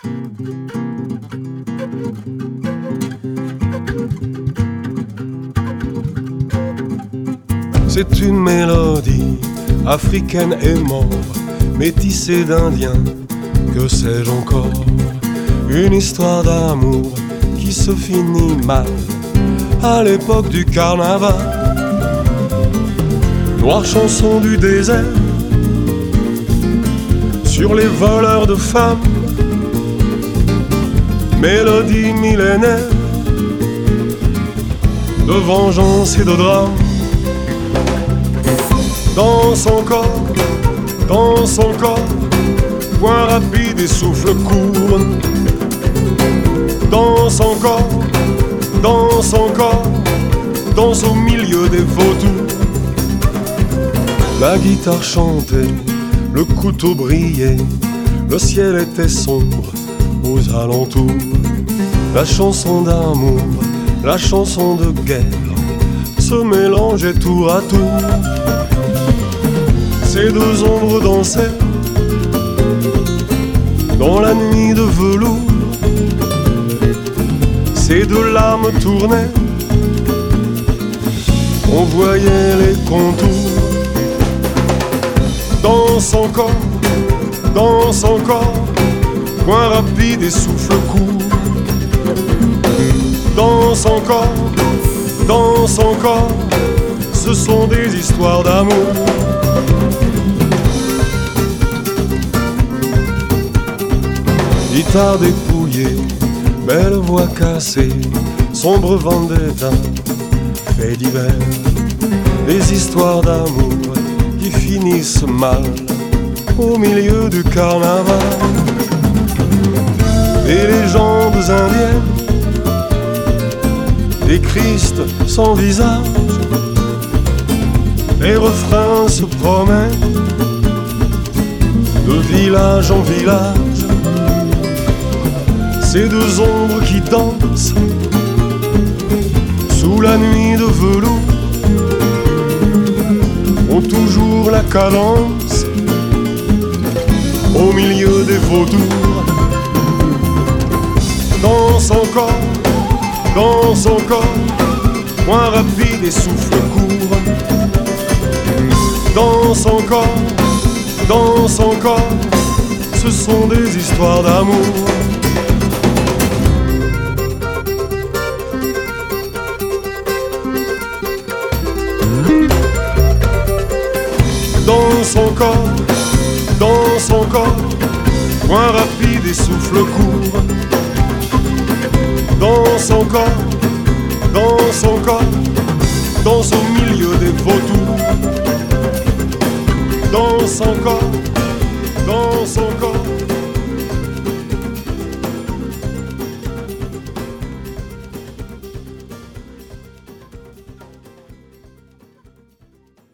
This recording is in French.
C'est une mélodie africaine aimante, métissée d'indiens, que sais-je encore. Une histoire d'amour qui se finit mal à l'époque du carnaval. Noire chanson du désert sur les voleurs de femmes, mélodie millénaire de vengeance et de drame. Dans son corps, point rapide et souffle court. Dans son corps, danse au milieu des vautours. La guitare chantait, le couteau brillait, le ciel était sombre aux alentours. La chanson d'amour, la chanson de guerre se mélangeaient tour à tour. Ces deux ombres dansaient dans la nuit de velours. Ces deux larmes tournaient, on voyait les contours. Dans son corps, point rapide et souffle court. Dans son corps, ce sont des histoires d'amour. Guitare dépouillée, belle voix cassée, sombre vendetta, fait divers. Des histoires d'amour qui finissent mal au milieu du carnaval. Des légendes indiennes, des Christ sans visage, les refrains se promènent de village en village. Ces deux ombres qui dansent sous la nuit de velours ont toujours la cadence au milieu des vautours. Dans son corps, point rapide et souffle court. Dans son corps, ce sont des histoires d'amour. Dans son corps, point rapide et souffle court. Dans son corps, danse au milieu des vautours. Dans son corps,